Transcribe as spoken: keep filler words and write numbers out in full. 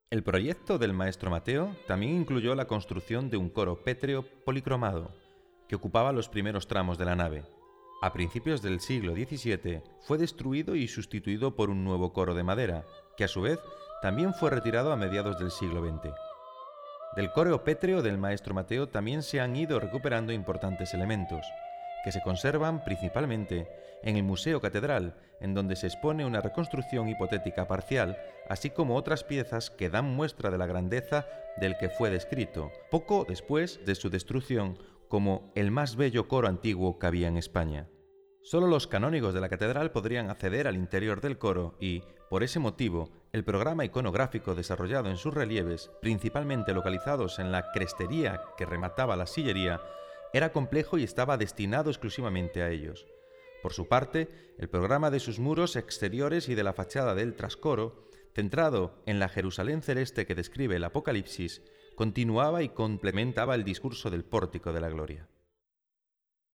El proyecto del maestro Mateo también incluyó la construcción de un coro pétreo policromado, que ocupaba los primeros tramos de la nave. A principios del siglo diecisiete fue destruido y sustituido por un nuevo coro de madera, que a su vez también fue retirado a mediados del siglo veinte. Del coro pétreo del maestro Mateo también se han ido recuperando importantes elementos, que se conservan principalmente en el Museo Catedral, en donde se expone una reconstrucción hipotética parcial, así como otras piezas que dan muestra de la grandeza del que fue descrito, poco después de su destrucción, como el más bello coro antiguo que había en España. Solo los canónigos de la catedral podrían acceder al interior del coro y, por ese motivo, el programa iconográfico desarrollado en sus relieves, principalmente localizados en la crestería que remataba la sillería, era complejo y estaba destinado exclusivamente a ellos. Por su parte, el programa de sus muros exteriores y de la fachada del trascoro, centrado en la Jerusalén celeste que describe el Apocalipsis, continuaba y complementaba el discurso del pórtico de la gloria.